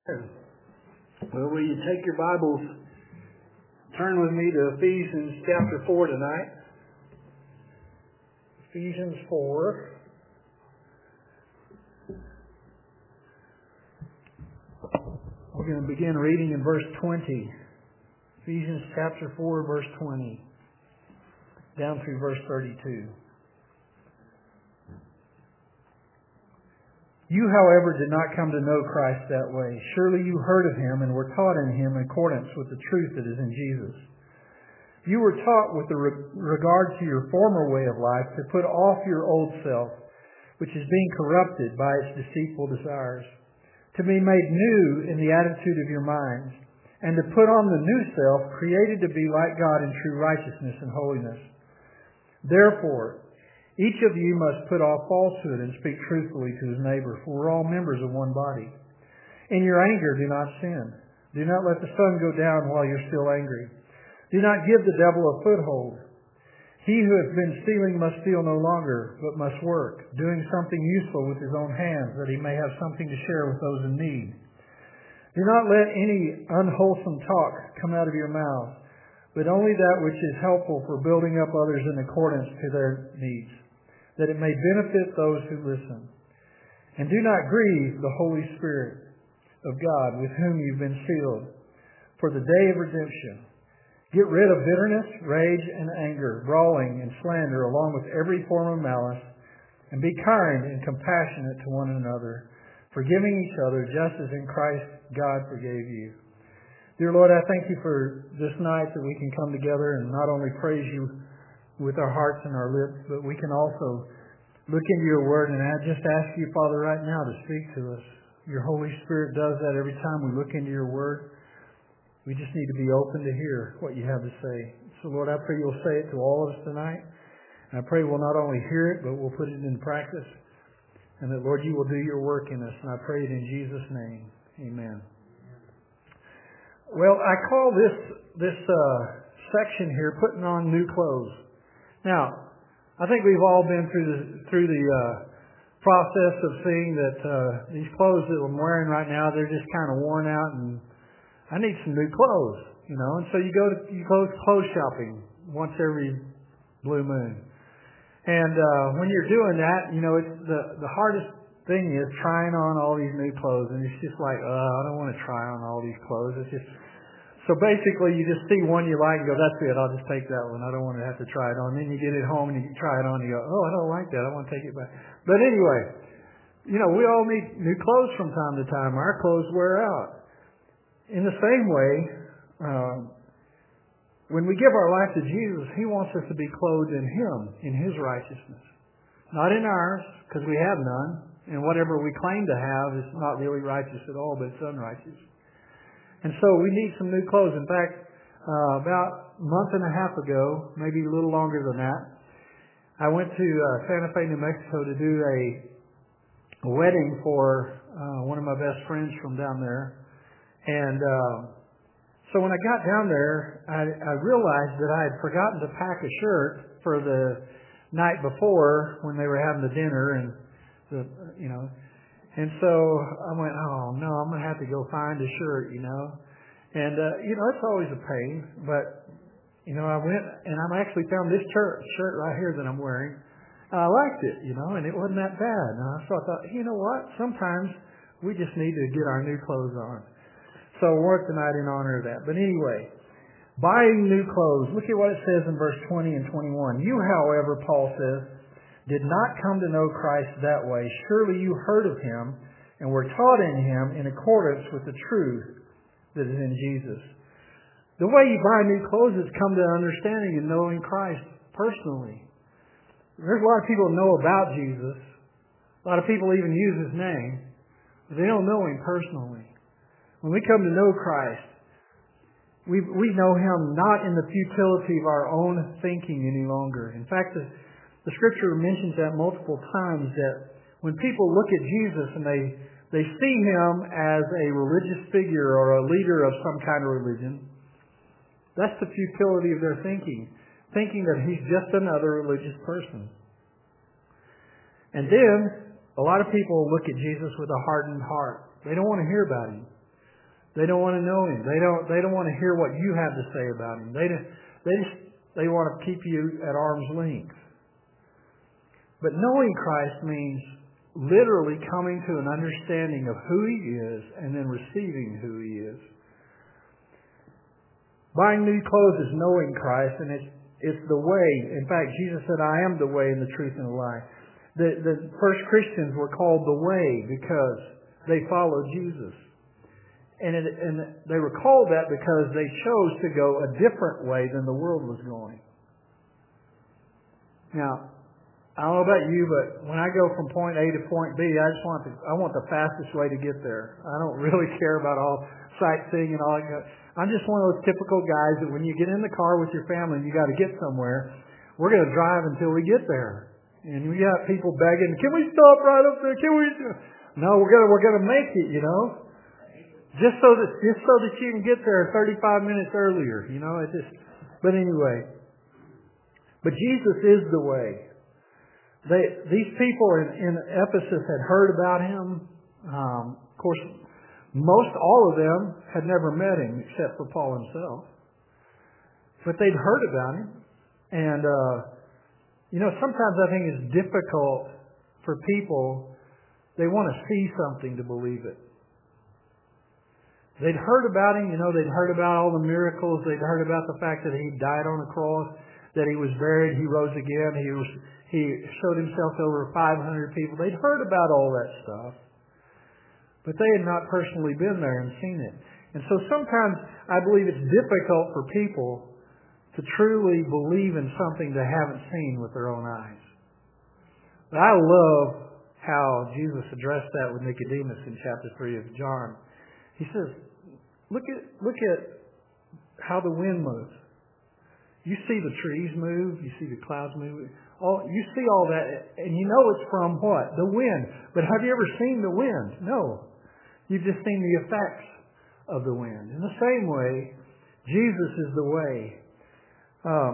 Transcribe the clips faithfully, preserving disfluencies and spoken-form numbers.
Well, will you take your Bibles, turn with me to Ephesians chapter four tonight. Ephesians four. We're going to begin reading in verse twenty. Ephesians chapter four, verse twenty, down through verse thirty-two. You, however, did not come to know Christ that way. Surely you heard of Him and were taught in Him in accordance with the truth that is in Jesus. You were taught with regard to your former way of life to put off your old self, which is being corrupted by its deceitful desires, to be made new in the attitude of your minds, and to put on the new self, created to be like God in true righteousness and holiness. Therefore, each of you must put off falsehood and speak truthfully to his neighbor, for we're all members of one body. In your anger, do not sin. Do not let the sun go down while you're still angry. Do not give the devil a foothold. He who has been stealing must steal no longer, but must work, doing something useful with his own hands, that he may have something to share with those in need. Do not let any unwholesome talk come out of your mouth, but only that which is helpful for building up others in accordance to their needs, that it may benefit those who listen. And do not grieve the Holy Spirit of God, with whom you've been sealed for the day of redemption. Get rid of bitterness, rage, and anger, brawling and slander, along with every form of malice, and be kind and compassionate to one another, forgiving each other just as in Christ God forgave you. Dear Lord, I thank you for this night that we can come together and not only praise you with our hearts and our lips, but we can also look into your word. And I just ask you, Father, right now to speak to us. Your Holy Spirit does that every time we look into your word. We just need to be open to hear what you have to say. So, Lord, I pray you'll say it to all of us tonight. And I pray we'll not only hear it, but we'll put it in practice. And that, Lord, you will do your work in us. And I pray it in Jesus' name. Amen. Well, I call this this uh, section here "Putting on New Clothes." Now, I think we've all been through the through the uh, process of seeing that uh, these clothes that I'm wearing right now, they're just kind of worn out, and I need some new clothes, you know. And so you go to you go clothes shopping once every blue moon, and uh, when you're doing that, you know, it's the the hardest thing is trying on all these new clothes, and it's just like, oh, I don't want to try on all these clothes. It's just so basically, you just see one you like and go, that's it, I'll just take that one. I don't want to have to try it on. Then you get it home and you try it on and you go, oh, I don't like that. I want to take it back. But anyway, you know, we all need new clothes from time to time. Our clothes wear out. In the same way, um, when we give our life to Jesus, He wants us to be clothed in Him, in His righteousness. Not in ours, because we have none. And whatever we claim to have is not really righteous at all, but it's unrighteous. And so we need some new clothes. In fact, uh, about a month and a half ago, maybe a little longer than that, I went to uh, Santa Fe, New Mexico to do a, a wedding for uh, one of my best friends from down there. And uh, so when I got down there, I, I realized that I had forgotten to pack a shirt for the night before when they were having the dinner, and the you know. And so I went, oh, no, I'm going to have to go find a shirt, you know. And, uh, you know, it's always a pain. But, you know, I went and I actually found this shirt, shirt right here that I'm wearing. I liked it, you know, and it wasn't that bad. And so I thought, you know what? Sometimes we just need to get our new clothes on. So I wore it tonight in honor of that. But anyway, buying new clothes. Look at what it says in verse twenty and twenty-one. You, however, Paul says, did not come to know Christ that way. Surely you heard of Him and were taught in Him in accordance with the truth that is in Jesus. The way you buy new clothes is come to understanding and knowing Christ personally. There's a lot of people who know about Jesus. A lot of people even use His name, but they don't know Him personally. When we come to know Christ, we we know Him not in the futility of our own thinking any longer. In fact, the The Scripture mentions that multiple times, that when people look at Jesus and they they see Him as a religious figure or a leader of some kind of religion, that's the futility of their thinking, thinking that He's just another religious person. And then a lot of people look at Jesus with a hardened heart. They don't want to hear about Him. They don't want to know Him. They don't. They don't want to hear what you have to say about Him. They just, they just they want to keep you at arm's length. But knowing Christ means literally coming to an understanding of who He is and then receiving who He is. Buying new clothes is knowing Christ, and it's it's the way. In fact, Jesus said, "I am the way and the truth and the life." The the first Christians were called the way because they followed Jesus. And, it, and they were called that because they chose to go a different way than the world was going. Now, I don't know about you, but when I go from point A to point B, I just want the, I want the fastest way to get there. I don't really care about all sightseeing and all that. I'm just one of those typical guys that when you get in the car with your family and you got to get somewhere, we're going to drive until we get there. And we got people begging, "Can we stop right up there? Can we?" No, we're gonna we're gonna make it, you know. Just so that just so that you can get there thirty-five minutes earlier, you know. It just. But anyway, but Jesus is the way. They these people in, in Ephesus had heard about Him. Um, of course, most all of them had never met Him except for Paul himself. But they'd heard about Him, and uh, you know, sometimes I think it's difficult for people. They want to see something to believe it. They'd heard about Him, you know, they'd heard about all the miracles, they'd heard about the fact that He died on the cross, that He was buried, He rose again, He was He showed Himself to over five hundred people. They'd heard about all that stuff, but they had not personally been there and seen it. And so sometimes I believe it's difficult for people to truly believe in something they haven't seen with their own eyes. But I love how Jesus addressed that with Nicodemus in chapter three of John. He says, look at look at how the wind moves. You see the trees move, you see the clouds move. All you see all that, and you know it's from what? The wind. But have you ever seen the wind? No. You've just seen the effects of the wind. In the same way, Jesus is the way. Uh,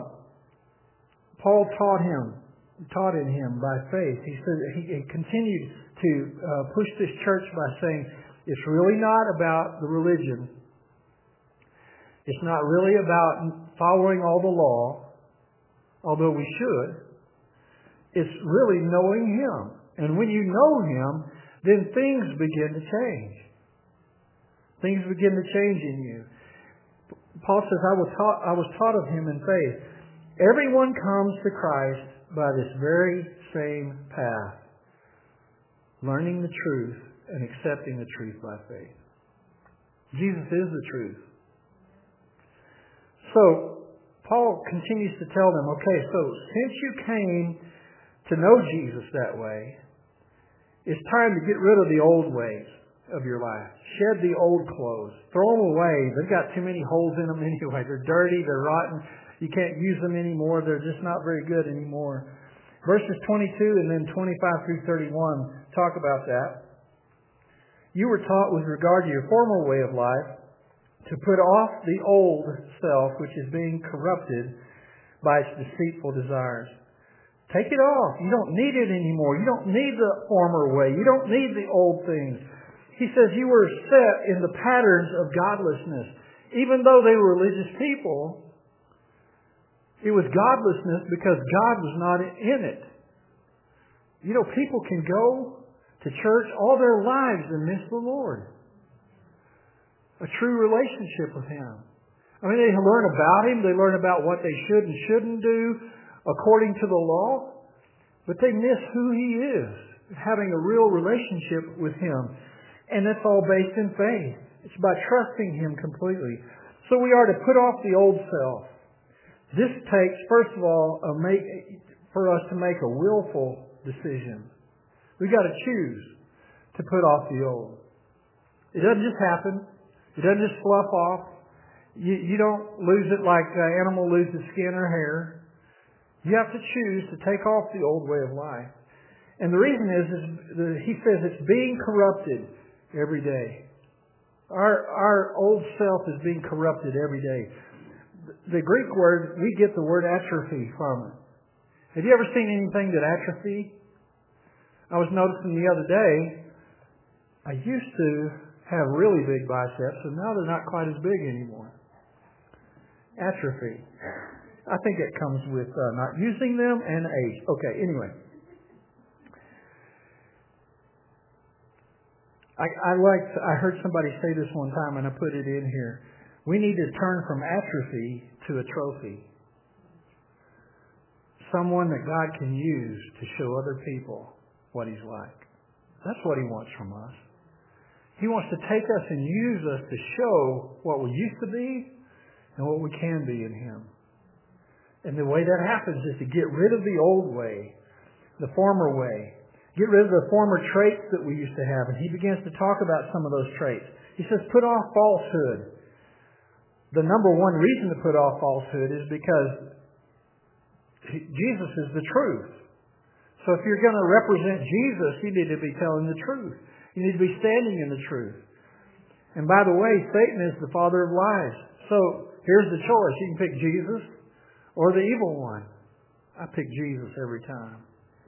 Paul taught him, taught in him by faith. He said he, he continued to uh, push this church by saying, it's really not about the religion. It's not really about following all the law, although we should. It's really knowing Him. And when you know Him, then things begin to change. Things begin to change in you. Paul says, I was taught, I was taught of Him in faith. Everyone comes to Christ by this very same path, learning the truth and accepting the truth by faith. Jesus is the truth. So, Paul continues to tell them, okay, so since you came to know Jesus that way, it's time to get rid of the old ways of your life. Shed the old clothes. Throw them away. They've got too many holes in them anyway. They're dirty. They're rotten. You can't use them anymore. They're just not very good anymore. Verses twenty-two and then twenty-five through thirty-one talk about that. You were taught with regard to your former way of life to put off the old self which is being corrupted by its deceitful desires. Take it off. You don't need it anymore. You don't need the former way. You don't need the old things. He says you were set in the patterns of godlessness. Even though they were religious people, it was godlessness because God was not in it. You know, people can go to church all their lives and miss the Lord. A true relationship with Him. I mean, they learn about Him. They learn about what they should and shouldn't do according to the law. But they miss who He is. Having a real relationship with Him. And that's all based in faith. It's by trusting Him completely. So we are to put off the old self. This takes, first of all, a make, for us to make a willful decision. We've got to choose to put off the old. It doesn't just happen. It doesn't just fluff off. You, you don't lose it like an animal loses skin or hair. You have to choose to take off the old way of life. And the reason is, is the, he says it's being corrupted every day. Our, our old self is being corrupted every day. The Greek word, we get the word atrophy from it. Have you ever seen anything that atrophy? I was noticing the other day, I used to have really big biceps, and now they're not quite as big anymore. Atrophy. I think it comes with uh, not using them and age. Okay, anyway. I, I liked, I heard somebody say this one time, and I put it in here. We need to turn from atrophy to a trophy. Someone that God can use to show other people what He's like. That's what He wants from us. He wants to take us and use us to show what we used to be and what we can be in Him. And the way that happens is to get rid of the old way, the former way. Get rid of the former traits that we used to have. And He begins to talk about some of those traits. He says, put off falsehood. The number one reason to put off falsehood is because Jesus is the truth. So if you're going to represent Jesus, you need to be telling the truth. You need to be standing in the truth. And by the way, Satan is the father of lies. So here's the choice. You can pick Jesus or the evil one. I pick Jesus every time.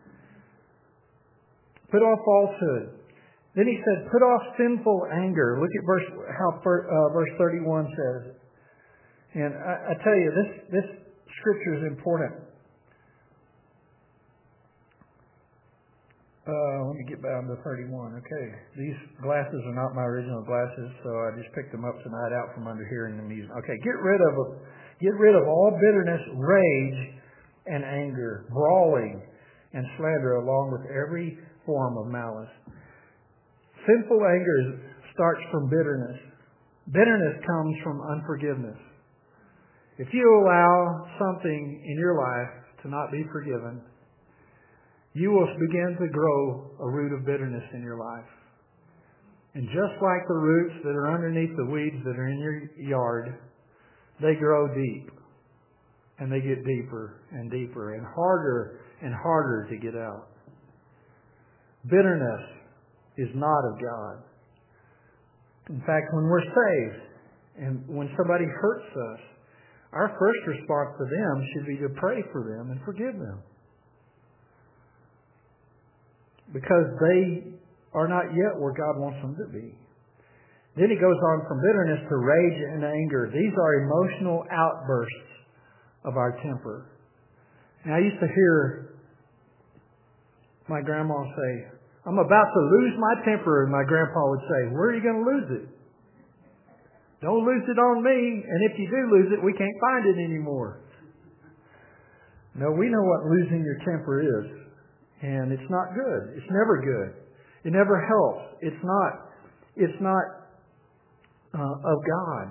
Put off falsehood. Then he said, put off sinful anger. Look at verse how uh, verse thirty-one says. And I, I tell you, this this scripture is important. Uh, let me get down to thirty-one. Okay, these glasses are not my original glasses, so I just picked them up tonight out from under hearing the music. Okay, get rid of get rid of all bitterness, rage, and anger, brawling, and slander, along with every form of malice. Sinful anger starts from bitterness. Bitterness comes from unforgiveness. If you allow something in your life to not be forgiven, you will begin to grow a root of bitterness in your life. And just like the roots that are underneath the weeds that are in your yard, they grow deep. And they get deeper and deeper and harder and harder to get out. Bitterness is not of God. In fact, when we're saved and when somebody hurts us, our first response to them should be to pray for them and forgive them. Because they are not yet where God wants them to be. Then he goes on from bitterness to rage and anger. These are emotional outbursts of our temper. And I used to hear my grandma say, I'm about to lose my temper. And my grandpa would say, where are you going to lose it? Don't lose it on me. And if you do lose it, we can't find it anymore. No, we know what losing your temper is. And it's not good. It's never good. It never helps. It's not, it's not uh, of God.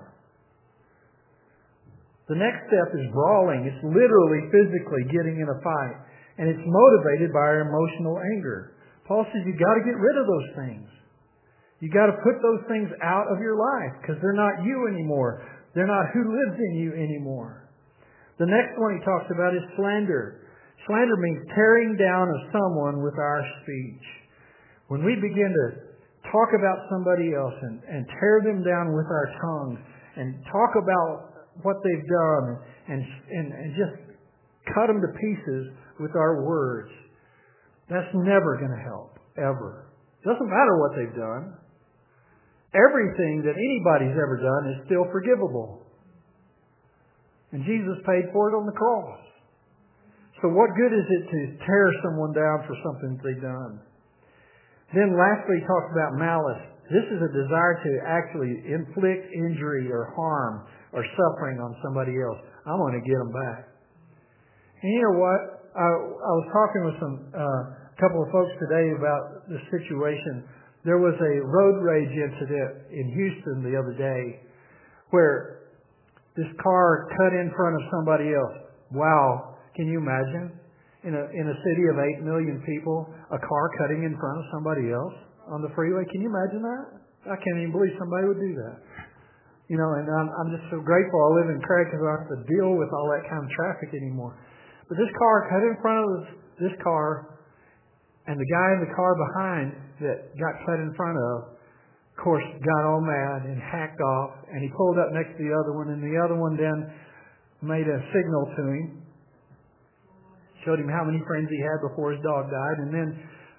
The next step is brawling. It's literally, physically getting in a fight. And it's motivated by our emotional anger. Paul says you've got to get rid of those things. You've got to put those things out of your life because they're not you anymore. They're not who lives in you anymore. The next one he talks about is slander. Slander means tearing down of someone with our speech. When we begin to talk about somebody else and, and tear them down with our tongues and talk about what they've done and, and, and just cut them to pieces with our words, that's never going to help, ever. Doesn't matter what they've done. Everything that anybody's ever done is still forgivable. And Jesus paid for it on the cross. So what good is it to tear someone down for something that they've done? Then lastly, he talks about malice. This is a desire to actually inflict injury or harm or suffering on somebody else. I want to get them back. And you know what? I, I was talking with some uh, couple of folks today about the situation. There was a road rage incident in Houston the other day where this car cut in front of somebody else. Wow. Can you imagine? In a, in a city of eight million people, a car cutting in front of somebody else on the freeway. Can you imagine that? I can't even believe somebody would do that. You know, and I'm, I'm just so grateful I live in Craig because I don't have to deal with all that kind of traffic anymore. But this car cut in front of this car, and the guy in the car behind that got cut in front of, of course, got all mad and hacked off, and he pulled up next to the other one, and the other one then made a signal to him, showed him how many friends he had before his dog died, and then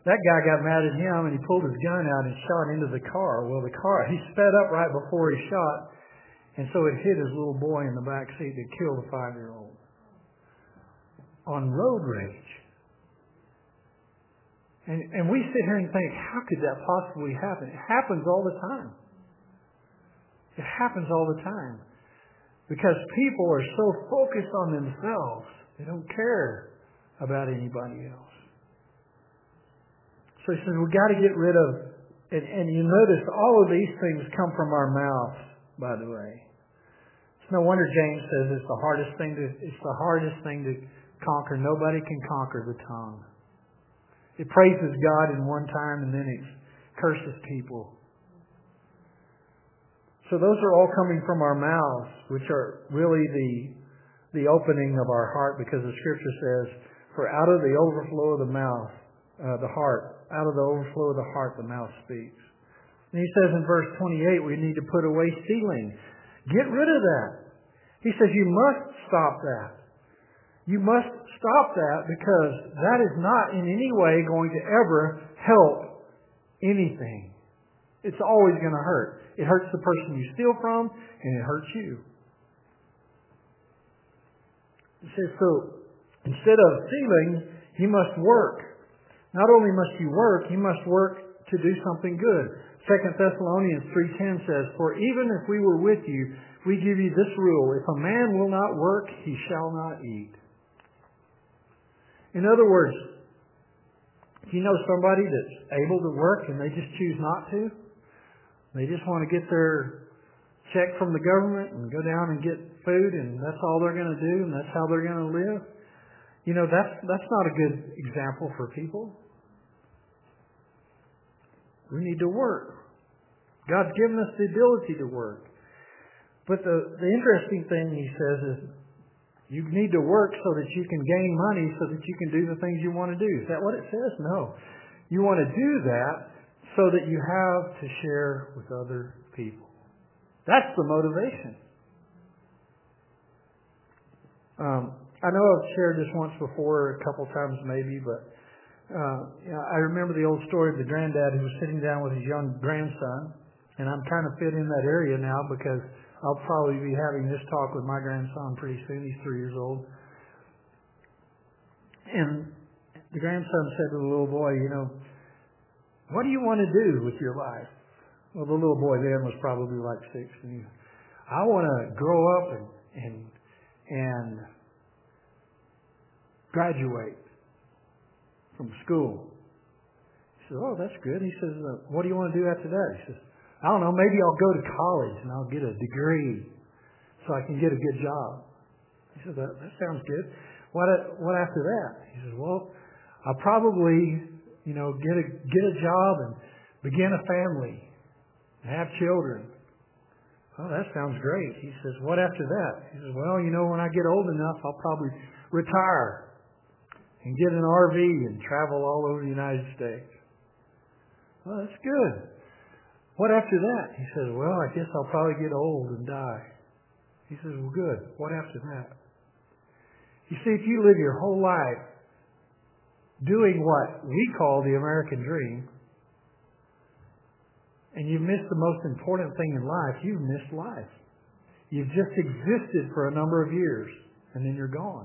that guy got mad at him and he pulled his gun out and shot into the car. Well, the car, he sped up right before he shot, and so it hit his little boy in the back seat that killed a five-year-old. On road rage. And, and we sit here and think, how could that possibly happen? It happens all the time. It happens all the time. Because people are so focused on themselves, they don't care about anybody else. So he says, we've got to get rid of, and, and you notice all of these things come from our mouth, by the way. It's no wonder James says it's the hardest thing to, it's the hardest thing to conquer. Nobody can conquer the tongue. It praises God in one time and then it curses people. So those are all coming from our mouths, which are really the the opening of our heart, because the Scripture says, for out of the overflow of the mouth, uh, the heart, out of the overflow of the heart, the mouth speaks. And he says in verse twenty-eight, we need to put away stealing. Get rid of that. He says you must stop that. You must stop that, because that is not in any way going to ever help anything. It's always going to hurt. It hurts the person you steal from, and it hurts you. He says, so instead of stealing, you must work. Not only must you work, you must work to do something good. Second Thessalonians three ten says, for even if we were with you, we give you this rule, if a man will not work, he shall not eat. In other words, if you know somebody that's able to work and they just choose not to, they just want to get their check from the government and go down and get food, and that's all they're going to do, and that's how they're going to live. You know, that's that's not a good example for people. We need to work. God's given us the ability to work. But the, the interesting thing he says is, you need to work so that you can gain money so that you can do the things you want to do. Is that what it says? No. You want to do that so that you have to share with other people. That's the motivation. Um, I know I've shared this once before, a couple times maybe, but uh, you know, I remember the old story of the granddad who was sitting down with his young grandson, and I'm kind of fit in that area now because I'll probably be having this talk with my grandson pretty soon. He's three years old. And the grandson said to the little boy, you know, what do you want to do with your life? Well, the little boy then was probably like six. And he, I want to grow up and, and, and graduate from school. He says, oh, that's good. He says, uh, what do you want to do after that? He says, I don't know, maybe I'll go to college and I'll get a degree so I can get a good job. He said, that, that sounds good. What what after that? He says, well, I'll probably, you know, get a get a job and begin a family and have children. Oh, that sounds great. He says, what after that? He says, well, you know, when I get old enough, I'll probably retire and get an R V and travel all over the United States. Well, that's good. What after that? He says, well, I guess I'll probably get old and die. He says, well, good. What after that? You see, if you live your whole life doing what we call the American dream, and you've missed the most important thing in life, you've missed life. You've just existed for a number of years, and then you're gone.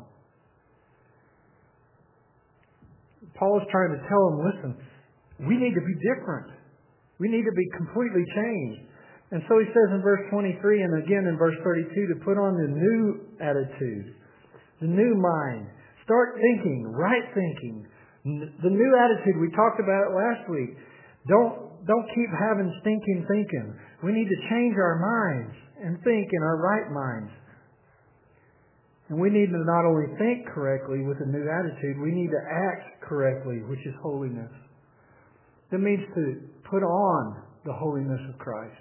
Paul is trying to tell them, listen, we need to be different. We need to be completely changed. And so he says in verse twenty-three and again in verse thirty-two to put on the new attitude, the new mind. Start thinking, right thinking. The new attitude, we talked about it last week. Don't, don't keep having stinking thinking. We need to change our minds and think in our right minds. And we need to not only think correctly with a new attitude, we need to act correctly, which is holiness. That means to put on the holiness of Christ.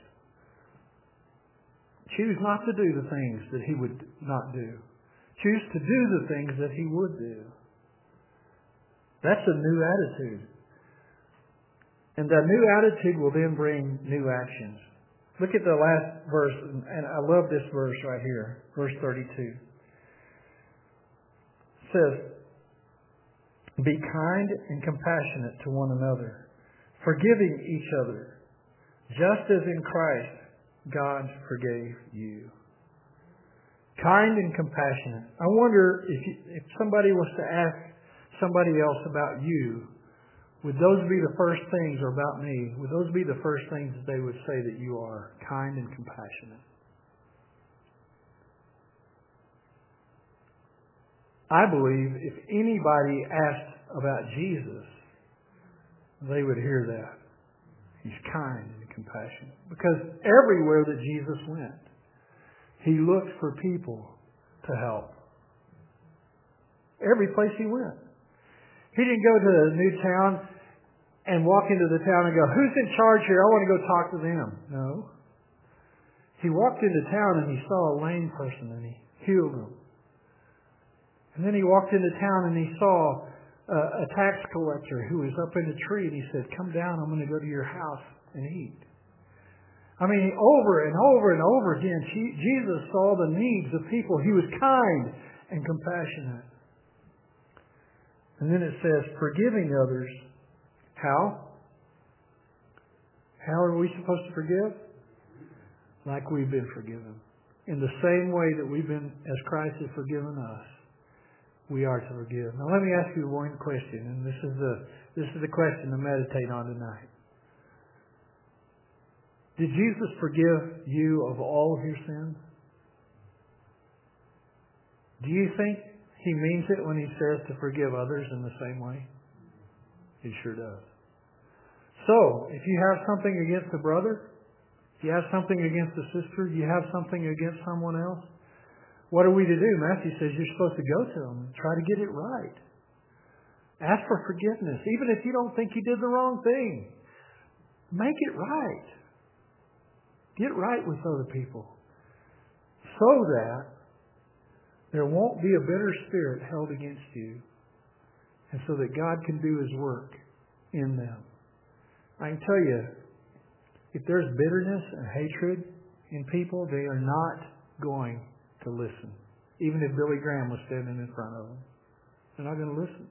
Choose not to do the things that He would not do. Choose to do the things that He would do. That's a new attitude. And that new attitude will then bring new actions. Look at the last verse, and I love this verse right here, verse thirty-two. It says, Be kind and compassionate to one another, forgiving each other, just as in Christ God forgave you. Kind and compassionate. I wonder if you, if somebody was to ask somebody else about you, would those be the first things, or about me, would those be the first things that they would say that you are? Kind and compassionate. I believe if anybody asked about Jesus, they would hear that. He's kind and compassionate. Because everywhere that Jesus went, He looked for people to help. Every place He went. He didn't go to a new town and walk into the town and go, who's in charge here? I want to go talk to them. No. He walked into town and He saw a lame person and He healed them. And then He walked into town and He saw a, a tax collector who was up in a tree, and He said, come down, I'm going to go to your house and eat. I mean, over and over and over again, Jesus saw the needs of people. He was kind and compassionate. And then it says, forgiving others. How? How are we supposed to forgive? Like we've been forgiven. In the same way that we've been, as Christ has forgiven us, we are to forgive. Now let me ask you one question, and this is the this is the question to meditate on tonight. Did Jesus forgive you of all of your sins? Do you think He means it when He says to forgive others in the same way? He sure does. So, if you have something against a brother, if you have something against a sister, you have something against someone else, what are we to do? Matthew says you're supposed to go to them and try to get it right. Ask for forgiveness. Even if you don't think you did the wrong thing, make it right. Get right with other people so that there won't be a bitter spirit held against you, and so that God can do His work in them. I can tell you, if there's bitterness and hatred in people, they are not going to listen. Even if Billy Graham was standing in front of them, they're not going to listen.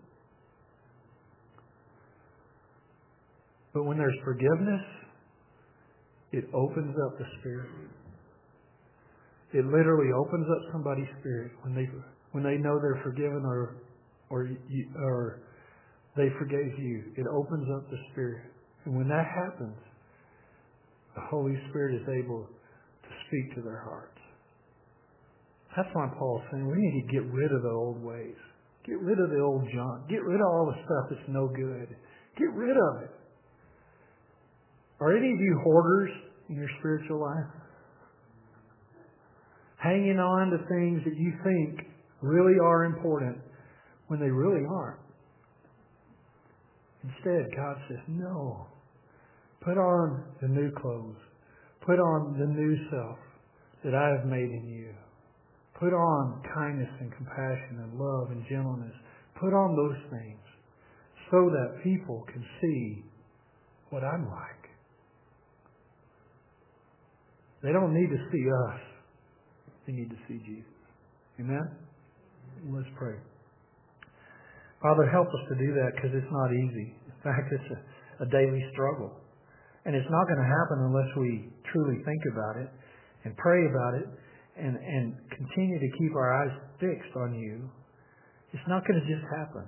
But when there's forgiveness, it opens up the spirit. It literally opens up somebody's spirit when they when they know they're forgiven, or or you, or they forgave you. It opens up the spirit, and when that happens, the Holy Spirit is able to speak to their hearts. That's why Paul's saying we need to get rid of the old ways. Get rid of the old junk. Get rid of all the stuff that's no good. Get rid of it. Are any of you hoarders in your spiritual life? Hanging on to things that you think really are important when they really aren't. Instead, God says, no. Put on the new clothes. Put on the new self that I have made in you. Put on kindness and compassion and love and gentleness. Put on those things so that people can see what I'm like. They don't need to see us. They need to see Jesus. Amen? Let's pray. Father, help us to do that, because it's not easy. In fact, it's a, a daily struggle. And it's not going to happen unless we truly think about it and pray about it and, and continue to keep our eyes fixed on you. It's not going to just happen.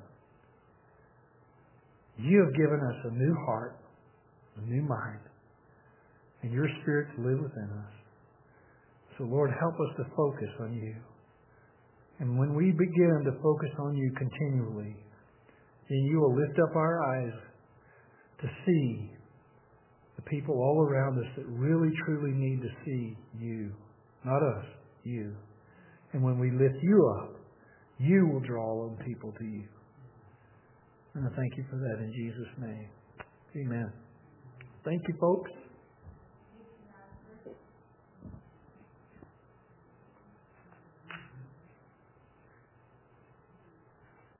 You have given us a new heart, a new mind, and your Spirit to live within us. So, Lord, help us to focus on you. And when we begin to focus on you continually, then you will lift up our eyes to see the people all around us that really, truly need to see you. Not us, you. And when we lift you up, you will draw all of people to you. And I thank you for that in Jesus' name. Amen. Thank you, folks.